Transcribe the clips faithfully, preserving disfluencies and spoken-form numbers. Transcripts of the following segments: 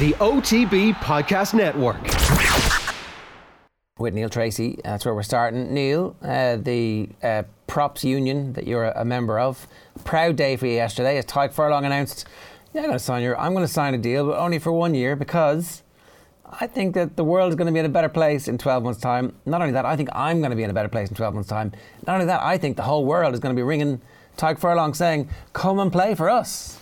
the O T B Podcast Network. With Neil Tracy, that's where we're starting. Neil, uh, the uh, props union that you're a member of, proud day for you yesterday as Tadhg Furlong announced, yeah, I'm going to sign your, I'm going to sign a deal, but only for one year, because I think that the world is going to be in a better place in twelve months' time. Not only that, I think I'm going to be in a better place in twelve months' time. Not only that, I think the whole world is going to be ringing Tadhg Furlong saying, come and play for us.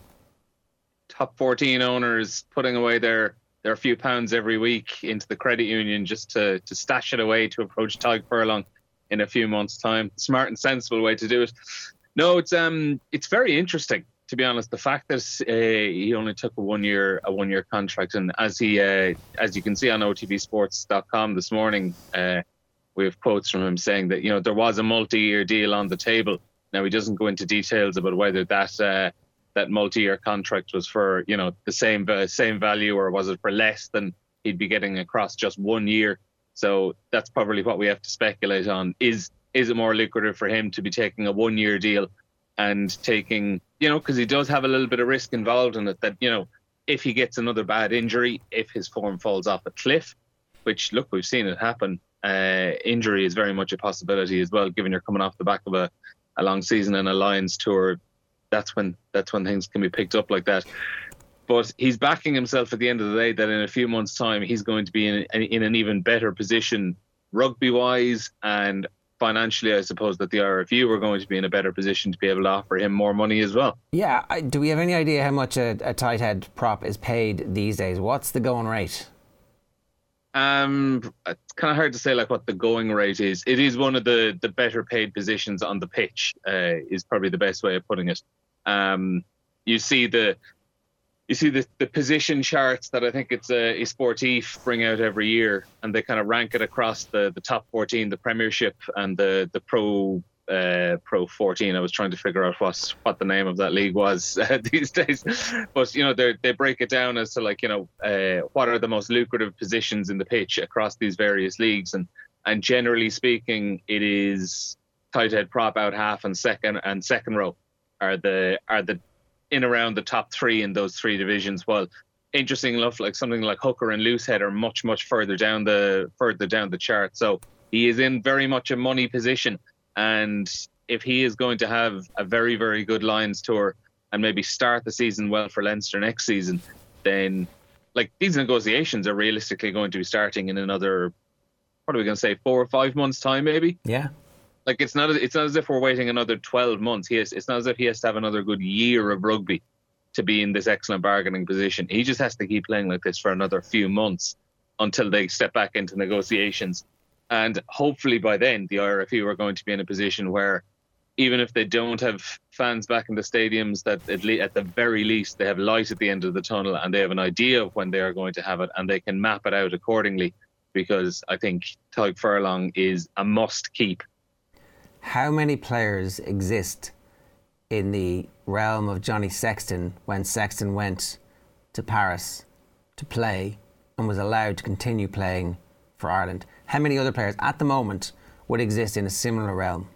Top fourteen owners putting away their, their few pounds every week into the credit union just to, to stash it away to approach Tadhg Furlong in a few months' time. Smart and sensible way to do it. No, it's um it's very interesting, to be honest. The fact that uh, he only took a one year a one year contract, and as he uh, as you can see on O T B sports dot com this morning, uh, we have quotes from him saying that, you know, there was a multi-year deal on the table. Now, he doesn't go into details about whether that uh, that multi-year contract was for, you know, the same uh, same value, or was it for less than he'd be getting across just one year. So that's probably what we have to speculate on. Is is it more lucrative for him to be taking a one-year deal and taking, you know, because he does have a little bit of risk involved in it, that, you know, if he gets another bad injury, if his form falls off a cliff, which, look, we've seen it happen, uh, injury is very much a possibility as well, given you're coming off the back of a, a long season and a Lions tour. That's when that's when things can be picked up like that. But he's backing himself at the end of the day that in a few months' time he's going to be in in an even better position, rugby-wise and financially. I suppose that the R F U are going to be in a better position to be able to offer him more money as well. Yeah, do we have any idea how much a, a tight head prop is paid these days? What's the going rate? Um, it's kind of hard to say like what the going rate is. It is one of the, the better paid positions on the pitch, uh, is probably the best way of putting it. Um, you see the you see the, the position charts that I think it's a, a Sportif bring out every year, and they kind of rank it across the, the top fourteen, the Premiership and the the Pro uh, Pro fourteen. I was trying to figure out what what the name of that league was uh, these days, but you know they they break it down as to, like, you know, uh, what are the most lucrative positions in the pitch across these various leagues, and and generally speaking, it is tight head, prop, out half, and second and second row are the are the in around the top three in those three divisions. Well, interesting enough, like something like hooker and loosehead are much much further down the further down the chart. So he is in very much a money position. And if he is going to have a very, very good Lions tour and maybe start the season well for Leinster next season, then, like, these negotiations are realistically going to be starting in another, what are we going to say, four or five months' time, maybe? Yeah. Like, it's not it's not as if we're waiting another twelve months. He has, it's not as if he has to have another good year of rugby to be in this excellent bargaining position. He just has to keep playing like this for another few months until they step back into negotiations. And hopefully by then, the R F U are going to be in a position where, even if they don't have fans back in the stadiums, that at, le- at the very least they have light at the end of the tunnel, and they have an idea of when they are going to have it, and they can map it out accordingly. Because I think Tadhg Furlong is a must keep. How many players exist in the realm of Johnny Sexton when Sexton went to Paris to play and was allowed to continue playing for Ireland? How many other players at the moment would exist in a similar realm?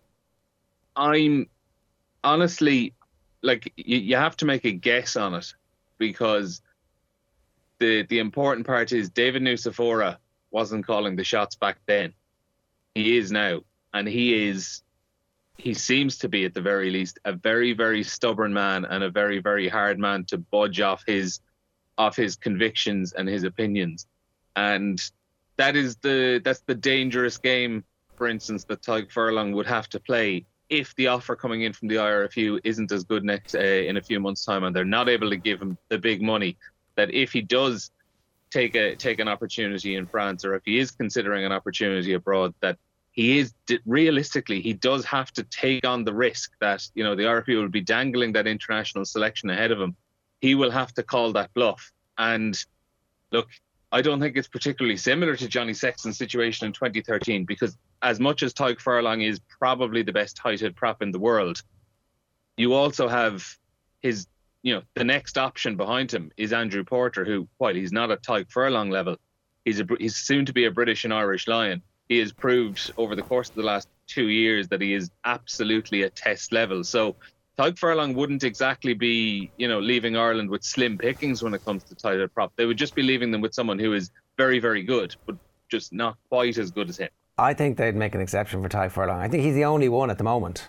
I'm honestly, like, you, you have to make a guess on it, because the the important part is David Nucifora wasn't calling the shots back then. He is now, and he is he seems to be, at the very least, a very, very stubborn man, and a very, very hard man to budge off his off his convictions and his opinions. And that is the that's the dangerous game, for instance, that Tadhg Furlong would have to play if the offer coming in from the I R F U isn't as good next uh, in a few months' time, and they're not able to give him the big money. That if he does take a take an opportunity in France, or if he is considering an opportunity abroad, that he is realistically he does have to take on the risk that, you know, the R F U will be dangling that international selection ahead of him. He will have to call that bluff. And look, I don't think it's particularly similar to Johnny Sexton's situation in twenty thirteen, because as much as Tadhg Furlong is probably the best tight-head prop in the world, you also have his, you know, the next option behind him is Andrew Porter, who, while he's not at Tadhg Furlong level, he's a, he's soon to be a British and Irish Lion. He has proved over the course of the last two years that he is absolutely at test level. So Tadhg Furlong wouldn't exactly be, you know, leaving Ireland with slim pickings when it comes to title prop. They would just be leaving them with someone who is very, very good, but just not quite as good as him. I think they'd make an exception for Tadhg Furlong. I think he's the only one at the moment.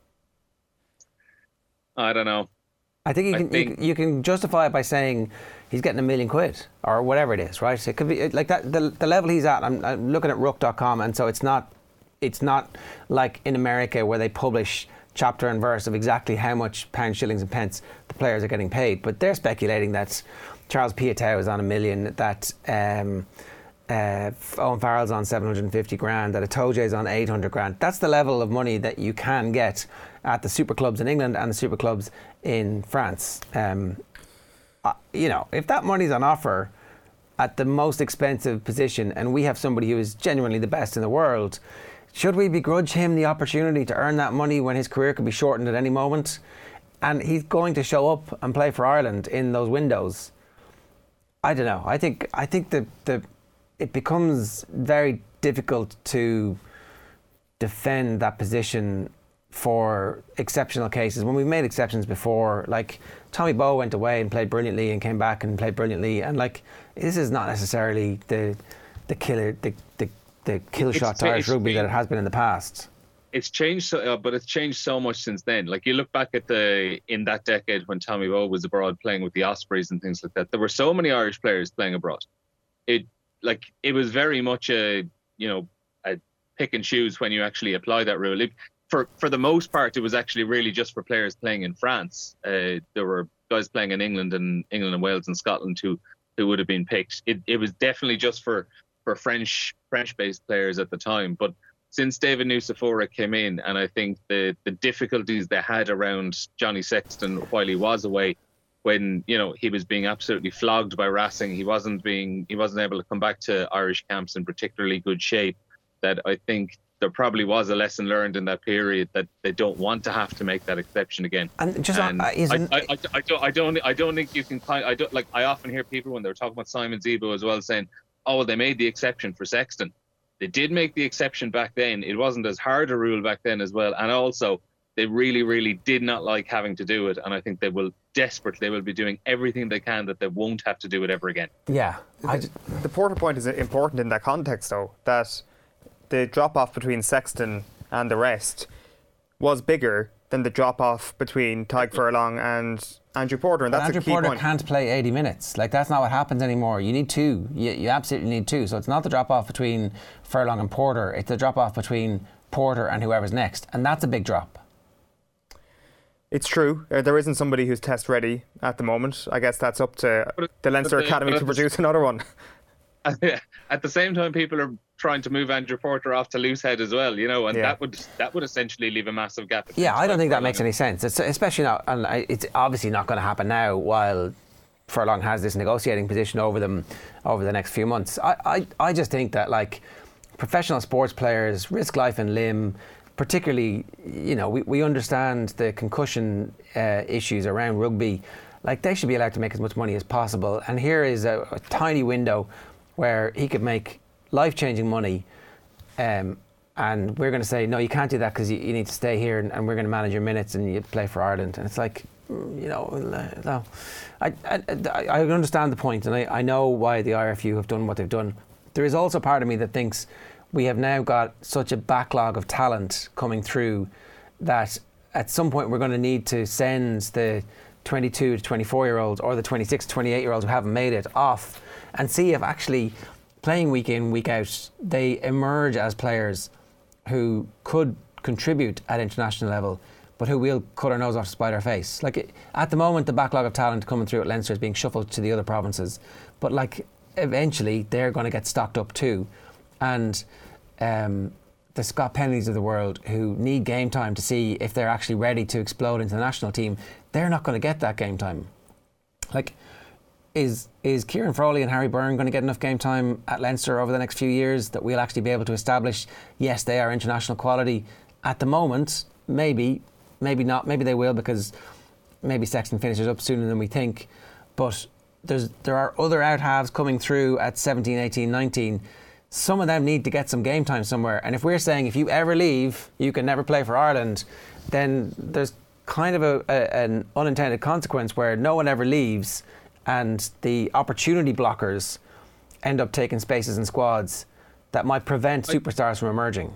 I don't know. I think you can, I think you, can you can justify it by saying he's getting a million quid or whatever it is, right? It could be like that. The, the level he's at. I'm, I'm looking at Rook dot com, and so it's not it's not like in America where they publish chapter and verse of exactly how much pounds, shillings, and pence the players are getting paid. But they're speculating that Charles Piutau is on a million, that um, uh, Owen Farrell's on seven hundred fifty grand, that Itoje's on eight hundred grand. That's the level of money that you can get at the super clubs in England and the super clubs in France. Um, uh, you know, if that money's on offer at the most expensive position, and we have somebody who is genuinely the best in the world, should we begrudge him the opportunity to earn that money when his career could be shortened at any moment? And he's going to show up and play for Ireland in those windows. I don't know. I think I think the the it becomes very difficult to defend that position for exceptional cases. When we've made exceptions before, like Tommy Bowe went away and played brilliantly and came back and played brilliantly, and like this is not necessarily the the killer the the, the kill shot to Irish rugby that it has been in the past. It's changed, so, uh, but it's changed so much since then. Like you look back at the in that decade when Tommy Bowe was abroad playing with the Ospreys and things like that. There were so many Irish players playing abroad. It like it was very much a you know a pick and choose when you actually apply that rule. It, for for the most part, it was actually really just for players playing in France. Uh, there were guys playing in England and England and Wales and Scotland who who would have been picked. It it was definitely just for for French French based players at the time, but since David Nucifora came in, and I think the, the difficulties they had around Johnny Sexton while he was away, when you know he was being absolutely flogged by Racing, he wasn't being he wasn't able to come back to Irish camps in particularly good shape. That I think there probably was a lesson learned in that period that they don't want to have to make that exception again. And just and uh, I, I, I, I don't I don't I don't think you can I don't like I often hear people when they're talking about Simon Zebo as well saying, oh well, they made the exception for Sexton. They did make the exception back then. It wasn't as hard a rule back then as well. And also, they really, really did not like having to do it. And I think they will desperately, they will be doing everything they can that they won't have to do it ever again. Yeah. I the, the Porter point is important in that context, though, that the drop-off between Sexton and the rest was bigger than the drop-off between Tadhg Furlong and Andrew Porter, and but that's Andrew a key Porter point. can't play eighty minutes. Like that's not what happens anymore. You need two. You, you absolutely need two. So it's not the drop off between Furlong and Porter. It's the drop off between Porter and whoever's next, and that's a big drop. It's true. Uh, there isn't somebody who's test ready at the moment. I guess that's up to the Leinster the, Academy to produce another one. At the same time, people are trying to move Andrew Porter off to Loosehead as well, you know, and yeah. that would that would essentially leave a massive gap. Yeah, I don't think that makes any sense. It's especially not, and it's obviously not going to happen now while Furlong has this negotiating position over them over the next few months. I, I, I just think that like professional sports players risk life and limb. Particularly, you know, we, we understand the concussion uh, issues around rugby. Like they should be allowed to make as much money as possible. And here is a, a tiny window where he could make life-changing money, um, and we're going to say, no, you can't do that because you, you need to stay here, and, and we're going to manage your minutes and you play for Ireland. And it's like, you know, no. I, I, I understand the point, and I, I know why the I R F U have done what they've done. There is also part of me that thinks we have now got such a backlog of talent coming through that at some point we're going to need to send the twenty-two to twenty-four year olds or the twenty-six to twenty-eight year olds who haven't made it off and see if actually playing week in, week out, they emerge as players who could contribute at international level, but who will cut our nose off to spite our face. Like it, at the moment, the backlog of talent coming through at Leinster is being shuffled to the other provinces, but like eventually they're going to get stocked up too, and um, the Scott Penleys of the world who need game time to see if they're actually ready to explode into the national team, they're not going to get that game time. Like. Is is Kieran Frawley and Harry Byrne going to get enough game time at Leinster over the next few years that we'll actually be able to establish, yes, they are international quality? At the moment, maybe, maybe not. Maybe they will because maybe Sexton finishes up sooner than we think. But there's there are other out halves coming through at seventeen, eighteen, nineteen. Some of them need to get some game time somewhere. And if we're saying if you ever leave, you can never play for Ireland, then there's kind of a, a, an unintended consequence where no one ever leaves and the opportunity blockers end up taking spaces in squads that might prevent superstars from emerging.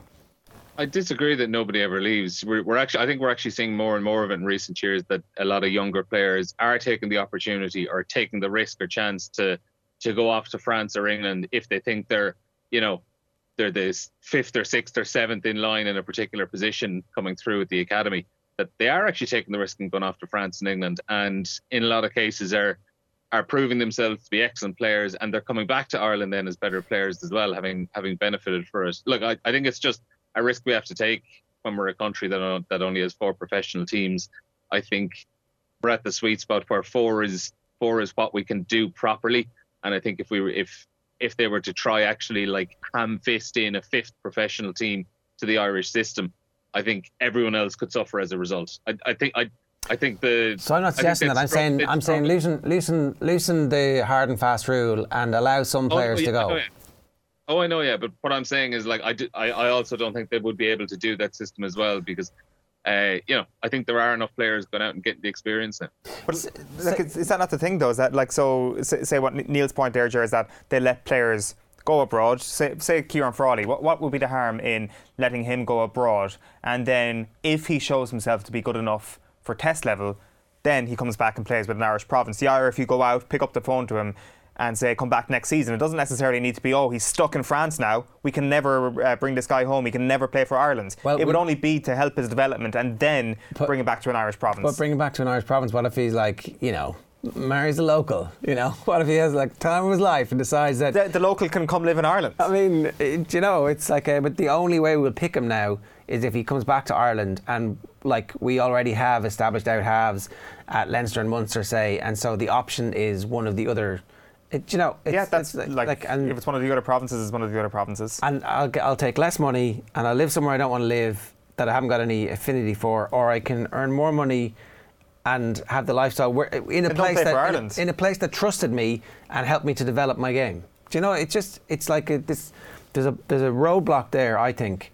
I disagree that nobody ever leaves. We're, we're actually, I think we're actually seeing more and more of it in recent years, that a lot of younger players are taking the opportunity or taking the risk or chance to to go off to France or England if they think they're, you know, they're the fifth or sixth or seventh in line in a particular position coming through at the academy. That they are actually taking the risk and going off to France and England, and in a lot of cases are are proving themselves to be excellent players, and they're coming back to Ireland then as better players as well, having having benefited for it. Look, I, I think it's just a risk we have to take when we're a country that that only has four professional teams. I think we're at the sweet spot where four is four is what we can do properly, and I think if we were if if they were to try actually like ham fist in a fifth professional team to the Irish system, I think everyone else could suffer as a result. I, I think I. I think the. So I'm not suggesting that. I'm saying I'm saying loosen loosen loosen the hard and fast rule and allow some players oh, yeah, to go. I know, yeah. Oh, I know, yeah. But what I'm saying is, like, I, do, I, I also don't think they would be able to do that system as well, because, uh, you know, I think there are enough players going out and getting the experience now. But like, is, is that not the thing, though? Is that like, so say, say what Neil's point there, Ger, is that they let players go abroad. Say, say Kieran Frawley. What what would be the harm in letting him go abroad, and then if he shows himself to be good enough for test level, then he comes back and plays with an Irish province. The Irish, if you go out, pick up the phone to him and say, come back next season. It doesn't necessarily need to be, oh, he's stuck in France now, we can never uh, bring this guy home, he can never play for Ireland. Well, it would only be to help his development and then but, bring him back to an Irish province. But bring him back to an Irish province, what if he's like, you know, marries a local, you know? What if he has like time of his life and decides that... The, the local can come live in Ireland. I mean, it, you know, it's like, a, but the only way we'll pick him now is if he comes back to Ireland, and like we already have established out halves at Leinster and Munster, say, and so the option is one of the other... It, you know, it's, yeah, that's it's like, like and if it's one of the other provinces, it's one of the other provinces. And I'll I'll take less money and I'll live somewhere I don't want to live, that I haven't got any affinity for, or I can earn more money and have the lifestyle where, in a and place don't play that for Ireland. In, a, in a place that trusted me and helped me to develop my game. Do you know? It's just it's like a, this. There's a there's a roadblock there, I think,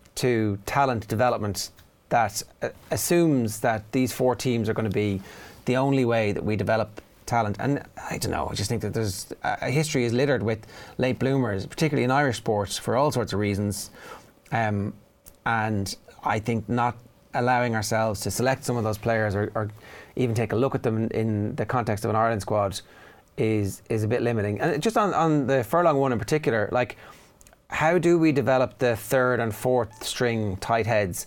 to talent development that uh, assumes that these four teams are going to be the only way that we develop talent. And I don't know, I just think that there's a history is littered with late bloomers, particularly in Irish sports, for all sorts of reasons, um, and I think not allowing ourselves to select some of those players or, or even take a look at them in, in the context of an Ireland squad is is a bit limiting. And just on, on the furlong one in particular, like, how do we develop the third and fourth string tight heads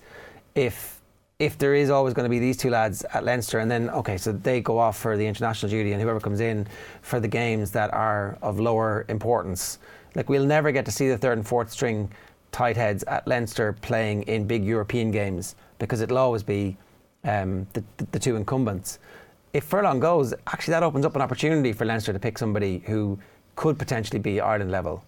if if there is always going to be these two lads at Leinster, and then, okay, so they go off for the international duty and whoever comes in for the games that are of lower importance? Like, we'll never get to see the third and fourth string tight heads at Leinster playing in big European games because it'll always be um, the, the, the two incumbents. If furlong goes, actually that opens up an opportunity for Leinster to pick somebody who could potentially be Ireland level.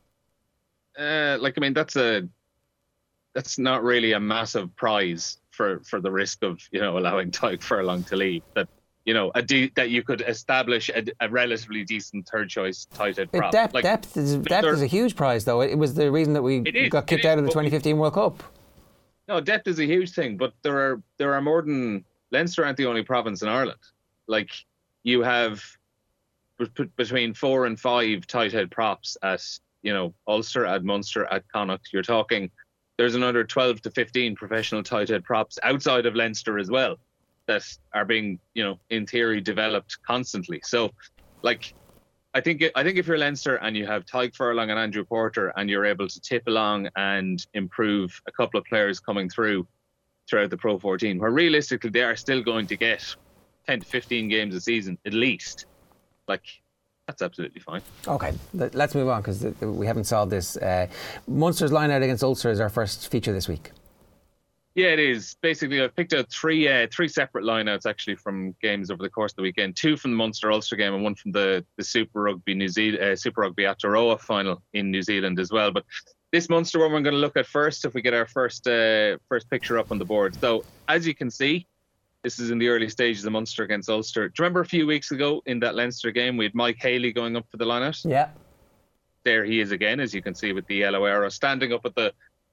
Uh, like, I mean, that's a that's not really a massive prize for, for the risk of, you know, allowing Tadhg Furlong to leave. That, you know, a de- that you could establish a, a relatively decent third choice tight head prop. Depth, like, depth is depth is a huge prize, though. It was the reason that we is, got kicked is, out of the twenty fifteen World Cup. No, depth is a huge thing, but there are there are more than Leinster aren't the only province in Ireland. Like, you have b- between four and five tight head props at, you know, Ulster, at Munster, at Connacht. You're talking, there's another twelve to fifteen professional tight head props outside of Leinster as well that are being, you know, in theory developed constantly. So, like, I think I think if you're Leinster and you have Tadhg Furlong and Andrew Porter and you're able to tip along and improve a couple of players coming through throughout the Pro fourteen, where realistically they are still going to get ten to fifteen games a season at least, like, that's absolutely fine. Okay, let's move on because we haven't solved this. Uh, Munster's line out against Ulster is our first feature this week. Yeah, it is. Basically, I've picked out three uh, three separate lineouts actually from games over the course of the weekend. Two from the Munster Ulster game and one from the, the Super Rugby New Zealand uh, Super Rugby Aotearoa final in New Zealand as well. But this Munster one we're going to look at first, if we get our first uh, first picture up on the board. So as you can see, this is in the early stages of Munster against Ulster. Do you remember a few weeks ago in that Leinster game, we had Mike Haley going up for the lineout? Yeah. There he is again, as you can see with the yellow arrow, standing up at the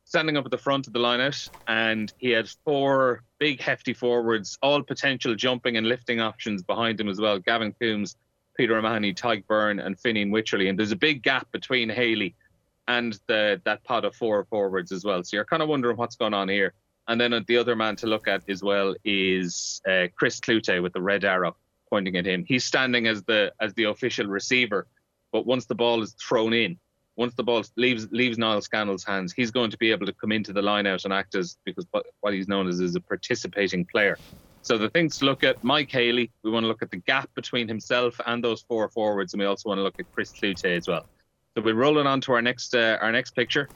standing up at the front of the lineout, and he had four big, hefty forwards, all potential jumping and lifting options behind him as well. Gavin Coombs, Peter O'Mahony, Tadhg Beirne, and Finian Wycherley. And there's a big gap between Haley and the that pod of four forwards as well. So you're kind of wondering what's going on here. And then the other man to look at as well is uh, Chris Cloete with the red arrow pointing at him. He's standing as the as the official receiver, but once the ball is thrown in, once the ball leaves leaves Niall Scannell's hands, he's going to be able to come into the line out and act as, because what, what he's known as is a participating player. So the things to look at: Mike Haley. We want to look at the gap between himself and those four forwards, and we also want to look at Chris Cloete as well. So we're rolling on to our next uh, our next picture.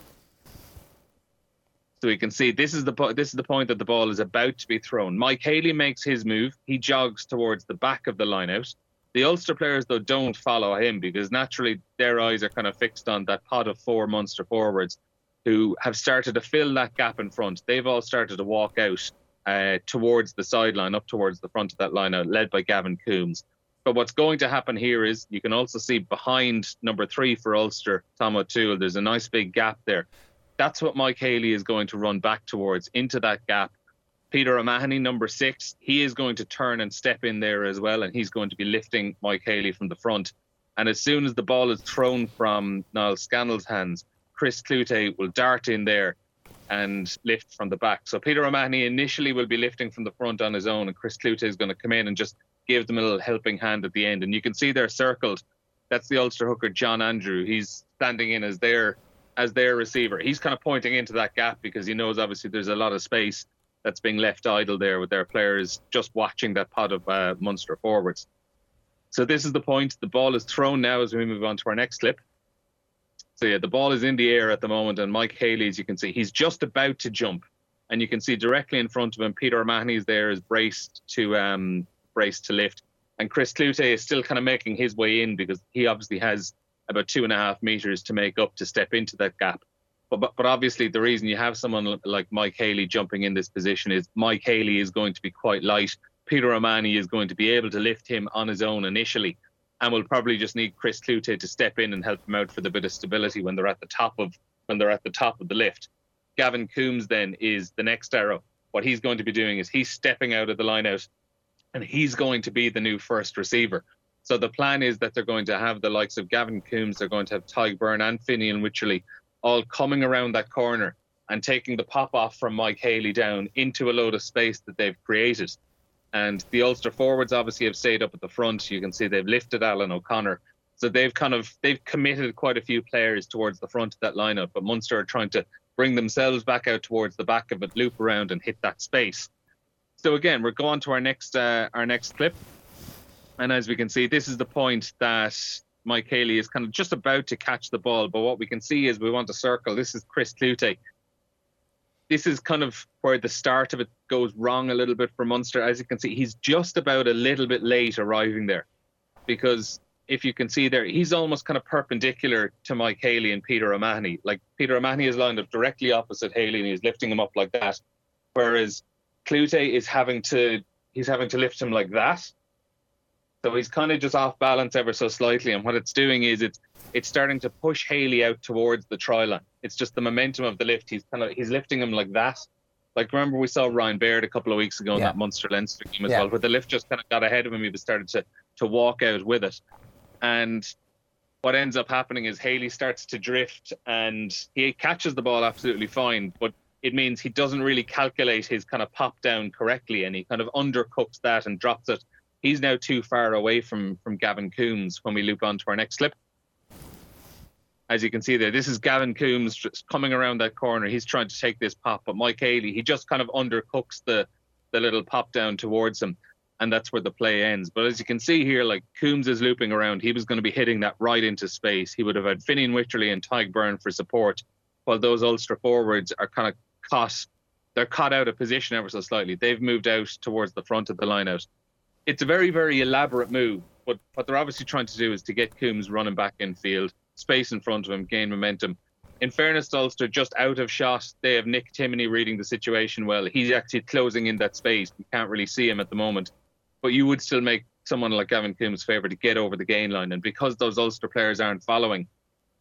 So we can see this is the po- this is the point that the ball is about to be thrown. Mike Haley makes his move. He jogs towards the back of the line out. The Ulster players, though, don't follow him because naturally their eyes are kind of fixed on that pod of four Munster forwards who have started to fill that gap in front. They've all started to walk out uh, towards the sideline, up towards the front of that line out, led by Gavin Coombs. But what's going to happen here is you can also see behind number three for Ulster, Tom O'Toole, there's a nice big gap there. That's what Mike Haley is going to run back towards, into that gap. Peter O'Mahony, number six, he is going to turn and step in there as well, and he's going to be lifting Mike Haley from the front. And as soon as the ball is thrown from Niall Scannell's hands, Chris Cloete will dart in there and lift from the back. So Peter O'Mahony initially will be lifting from the front on his own, and Chris Cloete is going to come in and just give them a little helping hand at the end. And you can see they're circled. That's the Ulster hooker, John Andrew. He's standing in as their as their receiver. He's kind of pointing into that gap because he knows obviously there's a lot of space that's being left idle there with their players just watching that pod of uh, Munster forwards. So this is the point. The ball is thrown now as we move on to our next clip. So yeah, the ball is in the air at the moment, and Mike Haley, as you can see, he's just about to jump. And you can see directly in front of him, Peter O'Mahony is there, is braced to um, braced to lift. And Chris Cloete is still kind of making his way in because he obviously has about two and a half metres to make up to step into that gap. But, but but obviously the reason you have someone like Mike Haley jumping in this position is Mike Haley is going to be quite light. Peter O'Mahony is going to be able to lift him on his own initially, and will probably just need Chris Cloete to step in and help him out for the bit of stability when they're at the top of when they're at the top of the lift. Gavin Coombs then is the next arrow. What he's going to be doing is he's stepping out of the line out, and he's going to be the new first receiver. So the plan is that they're going to have the likes of Gavin Coombs, they're going to have Tadhg Beirne and Finian Wycherley all coming around that corner and taking the pop off from Mike Haley down into a load of space that they've created. And the Ulster forwards obviously have stayed up at the front. You can see they've lifted Alan O'Connor. So they've kind of, they've committed quite a few players towards the front of that lineup, but Munster are trying to bring themselves back out towards the back of it, loop around and hit that space. So again, we're going to our next, uh, our next clip. And as we can see, this is the point that Mike Haley is kind of just about to catch the ball. But what we can see is we want to circle. This is Chris Cloete. This is kind of where the start of it goes wrong a little bit for Munster. As you can see, he's just about a little bit late arriving there. Because if you can see there, he's almost kind of perpendicular to Mike Haley and Peter O'Mahony. Like Peter O'Mahony is lined up directly opposite Haley and he's lifting him up like that. Whereas Cloete is having to, he's having to lift him like that. So he's kind of just off balance ever so slightly, and what it's doing is it's it's starting to push Haley out towards the try line. It's just the momentum of the lift. He's kind of he's lifting him like that. Like remember we saw Ryan Baird a couple of weeks ago in yeah. that Munster Leinster game as yeah. well, where the lift just kind of got ahead of him. He was started to to walk out with it, and what ends up happening is Haley starts to drift, and he catches the ball absolutely fine, but it means he doesn't really calculate his kind of pop down correctly, and he kind of undercooks that and drops it. He's now too far away from, from Gavin Coombs when we loop on to our next clip. As you can see there, this is Gavin Coombs just coming around that corner. He's trying to take this pop, but Mike Haley, he just kind of undercooks the, the little pop down towards him, and that's where the play ends. But as you can see here, like Coombs is looping around. He was going to be hitting that right into space. He would have had Finian Wycherley and Tadhg Beirne for support, while those Ulster forwards are kind of caught. They're caught out of position ever so slightly. They've moved out towards the front of the line out. It's a very, very elaborate move, but what they're obviously trying to do is to get Coombs running back in field, space in front of him, gain momentum. In fairness to Ulster, just out of shot, they have Nick Timoney reading the situation well. He's actually closing in that space. You can't really see him at the moment, but you would still make someone like Gavin Coombs favour to get over the gain line. And because those Ulster players aren't following,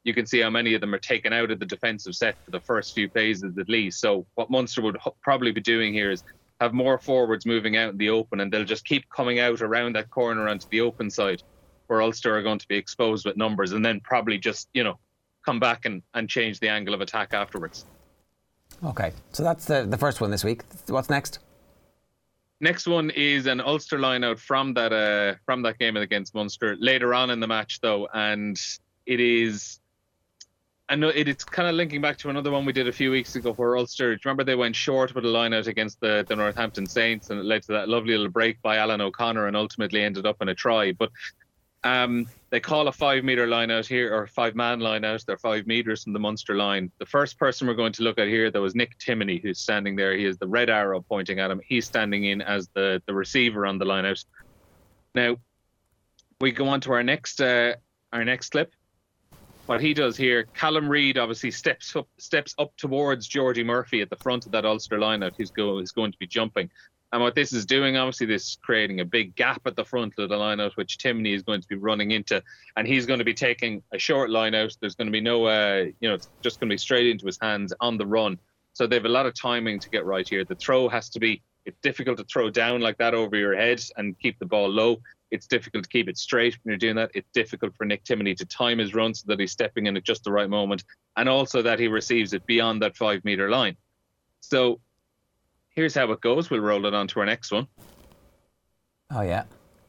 you can see how many of them are taken out of the defensive set for the first few phases at least. So what Munster would ho- probably be doing here is have more forwards moving out in the open, and they'll just keep coming out around that corner onto the open side where Ulster are going to be exposed with numbers, and then probably just, you know, come back and, and change the angle of attack afterwards. Okay, so that's the, the first one this week. What's next? Next one is an Ulster line out from that uh, from that game against Munster later on in the match, though, and it is. I know it, it's kind of linking back to another one we did a few weeks ago where Ulster, do you remember they went short with a line out against the, the Northampton Saints, and it led to that lovely little break by Alan O'Connor and ultimately ended up in a try. But um, they call a five metre line out here, or five man line out. They're five metres from the Munster line. The first person we're going to look at here, though, is Nick Timoney, who's standing there. He has the red arrow pointing at him. He's standing in as the, the receiver on the line out. Now, we go on to our next uh, our next clip. What he does here, Callum Reid obviously steps up steps up towards Geordie Murphy at the front of that Ulster lineout, who's go, is going to be jumping. And what this is doing, obviously, this is creating a big gap at the front of the lineout, which Timoney is going to be running into. And he's going to be taking a short lineout. There's going to be no, uh, you know, it's just going to be straight into his hands on the run. So they have a lot of timing to get right here. The throw has to be, it's difficult to throw down like that over your head and keep the ball low. It's difficult to keep it straight when you're doing that. It's difficult for Nick Timoney to time his run so that he's stepping in at just the right moment, and also that he receives it beyond that five metre line. So here's how it goes. We'll roll it on to our next one. Oh, yeah.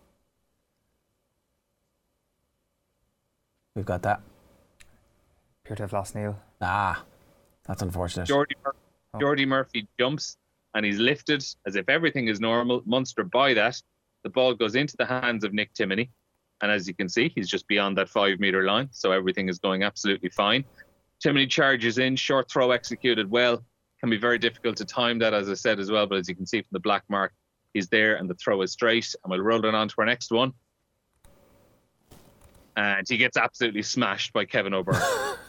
We've got that. Appear to have lost Neil. Ah, that's unfortunate. Geordie, Mur- Oh. Geordie Murphy jumps and he's lifted as if everything is normal. Munster by that. The ball goes into the hands of Nick Timoney. And as you can see, he's just beyond that five metre line. So everything is going absolutely fine. Timoney charges in, short throw executed well. Can be very difficult to time that, as I said as well. But as you can see from the black mark, he's there and the throw is straight. And we'll roll it on to our next one. And he gets absolutely smashed by Kevin O'Byrne.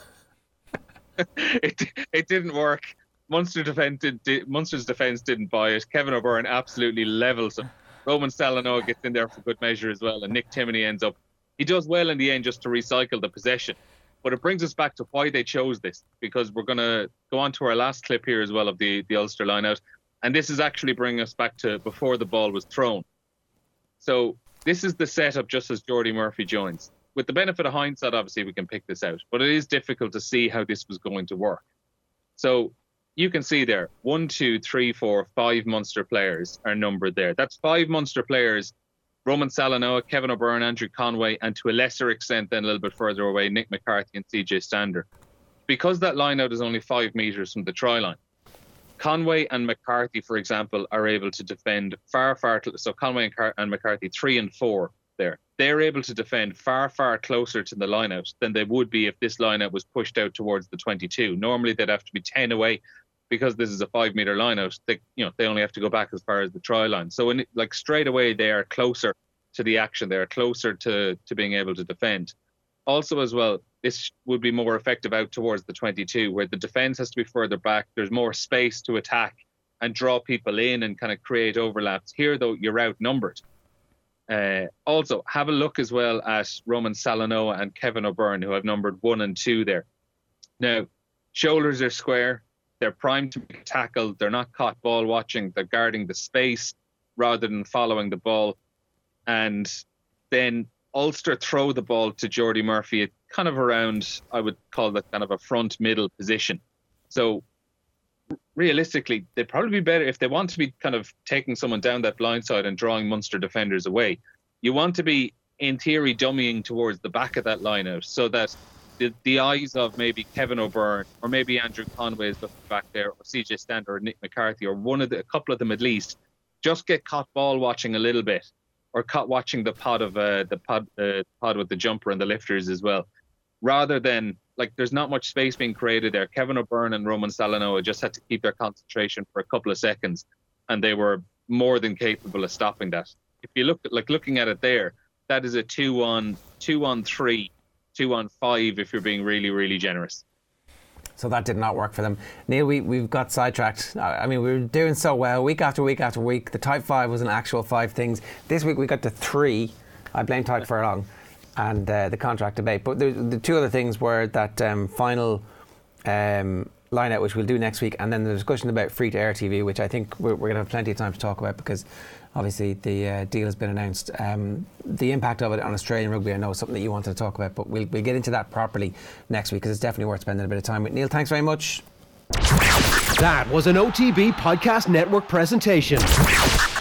it, it didn't work. Munster defense did, did, Munster's defence didn't buy it. Kevin O'Byrne absolutely levels him. Roman Salanoa gets in there for good measure as well, and Nick Timoney ends up, he does well in the end just to recycle the possession. But it brings us back to why they chose this, because we're going to go on to our last clip here as well of the, the Ulster line-out, and this is actually bringing us back to before the ball was thrown. So this is the setup just as Geordie Murphy joins. With the benefit of hindsight, obviously, we can pick this out, but it is difficult to see how this was going to work. So you can see there, one, two, three, four, five Munster players are numbered there. That's five Munster players: Roman Salanoa, Kevin O'Byrne, Andrew Conway, and to a lesser extent then a little bit further away, Nick McCarthy and C J Stander. Because that line-out is only five metres from the try line, Conway and McCarthy, for example, are able to defend far, far... So Conway and, Car- and McCarthy, three and four there. They're able to defend far, far closer to the line-out than they would be if this line-out was pushed out towards the twenty-two. Normally, they'd have to be ten away. Because this is a five-metre line-out, they, you know, they only have to go back as far as the try line. So, when it, like straight away, they are closer to the action. They are closer to, to being able to defend. Also, as well, this would be more effective out towards the twenty-two, where the defence has to be further back. There's more space to attack and draw people in and kind of create overlaps. Here, though, you're outnumbered. Uh, also, have a look as well at Roman Salanoa and Kevin O'Byrne, who have numbered one and two there. Now, shoulders are square. They're primed to be tackled. They're not caught ball watching. They're guarding the space rather than following the ball. And then Ulster throw the ball to Geordie Murphy at kind of around, I would call that kind of a front middle position. So realistically, they'd probably be better if they want to be kind of taking someone down that blind side and drawing Munster defenders away. You want to be, in theory, dummying towards the back of that line out so that The, the eyes of maybe Kevin O'Byrne or maybe Andrew Conway is looking back there, or C J Stander or Nick McCarthy, or one of the, a couple of them at least, just get caught ball watching a little bit, or caught watching the pod of uh, the pod, uh, pod with the jumper and the lifters as well, rather than like there's not much space being created there. Kevin O'Byrne and Roman Salanoa just had to keep their concentration for a couple of seconds, and they were more than capable of stopping that. If you look at like looking at it there, that is a two on two on three. Two on five if you're being really, really generous. So that did not work for them. Neil, we, we've got sidetracked. I mean, we were doing so well week after week after week. The type five was an actual five things. This week we got to three. I blame Tyke Furlong. and uh, the contract debate. But the, the two other things were that um, final um, line-out, which we'll do next week, and then the discussion about free-to-air T V, which I think we're, we're going to have plenty of time to talk about because obviously the uh, deal has been announced. Um, the impact of it on Australian rugby, I know, is something that you wanted to talk about, but we'll, we'll get into that properly next week because it's definitely worth spending a bit of time with. Neil, thanks very much. That was an O T B Podcast Network presentation.